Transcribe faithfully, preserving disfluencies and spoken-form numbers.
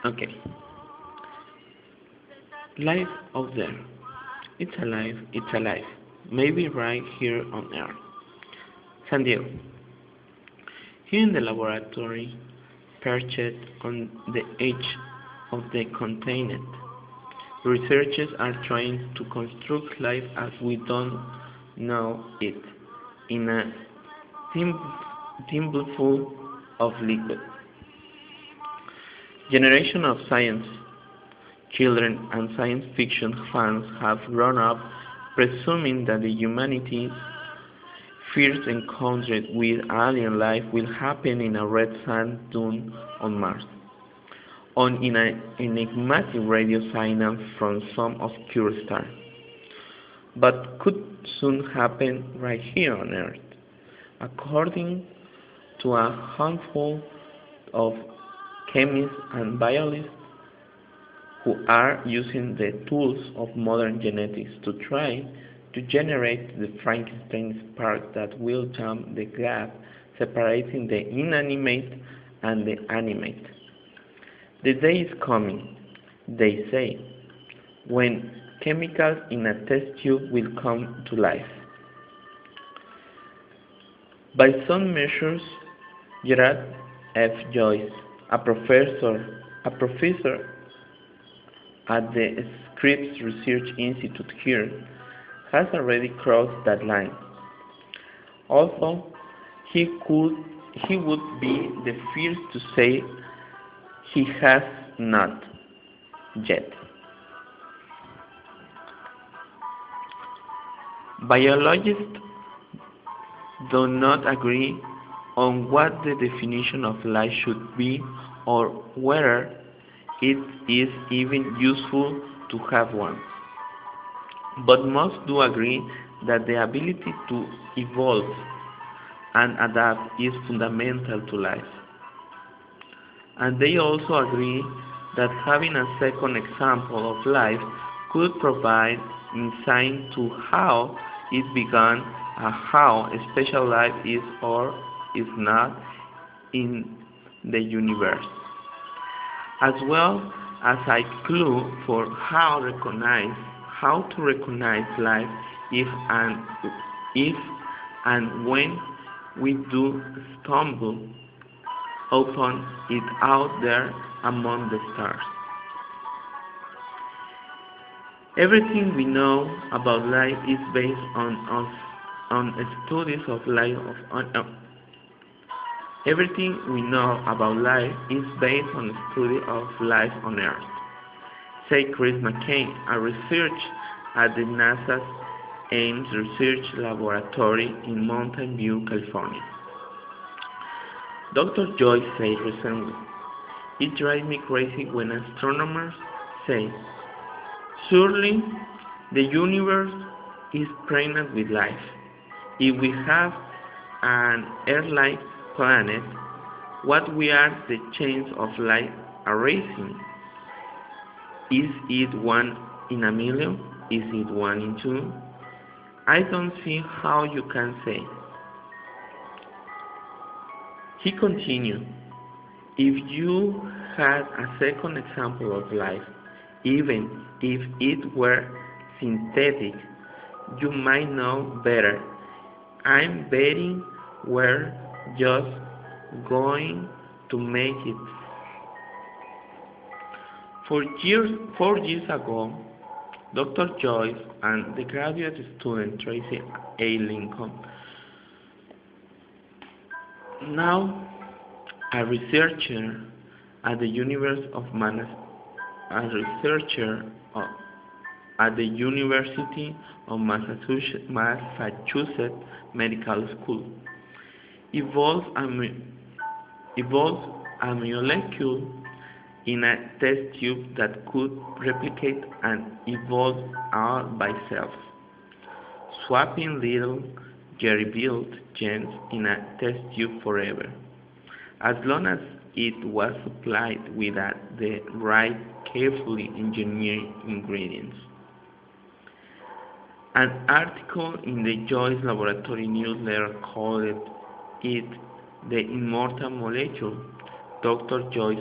Okay, life out there. It's alive, it's alive. Maybe right here on Earth. San Diego. Here in the laboratory, perched on the edge of the continent, researchers are trying to construct life as we don't know it in a thimbleful of liquid. Generations of science children and science fiction fans have grown up presuming that the humanity's first encounter with alien life will happen in a red sand dune on Mars, on in an enigmatic radio signal from some obscure star, but could soon happen right here on Earth. According to a handful of chemists and biologists who are using the tools of modern genetics to try to generate the Frankenstein spark that will jump the gap separating the inanimate and the animate. The day is coming, they say, when chemicals in a test tube will come to life. By some measures, Gerard F. Joyce, a professor, a professor at the Scripps Research Institute here, has already crossed that line. Although he could he would be the first to say he has not yet. Biologists do not agree on what the definition of life should be or whether it is even useful to have one. But most do agree that the ability to evolve and adapt is fundamental to life. And they also agree that having a second example of life could provide insight to how it began and how special life is or is not in the universe, as well as a clue for how recognize how to recognize life if and if and when we do stumble upon it out there among the stars. Everything we know about life is based on us on studies of life of on, uh, everything we know about life is based on the study of life on Earth, say Chris McCain, a researcher at the NASA's Ames Research Laboratory in Mountain View, California. Doctor Joyce said recently, "It drives me crazy when astronomers say, surely the universe is pregnant with life. If we have an Earth-like planet, what we are the chance of life arising? Is it one in a million? Is it one in two? I don't see how you can say." He continued, "If you had a second example of life, even if it were synthetic, you might know better. I'm betting we're just going to make it." Four years, four years ago, Doctor Joyce and the graduate student Tracy A. Lincoln, now a researcher at the University of Manas, a researcher uh, at the University of Massachusetts, Massachusetts Medical School, evolved a, evolved a molecule in a test tube that could replicate and evolve all by itself, swapping little Jerry-built genes in a test tube forever, as long as it was supplied with uh, the right carefully engineered ingredients. An article in the Joyce Laboratory newsletter called it "The Immortal Molecule." Doctor Joyce